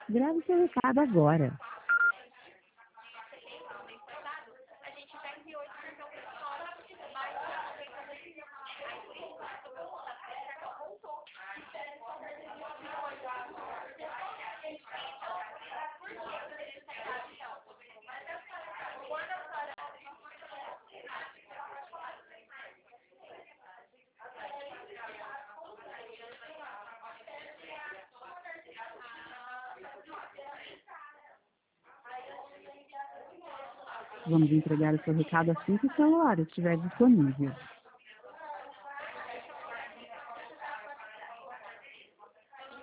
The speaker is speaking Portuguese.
Grave seu recado agora. Vamos entregar o seu recado assim que o celular estiver disponível.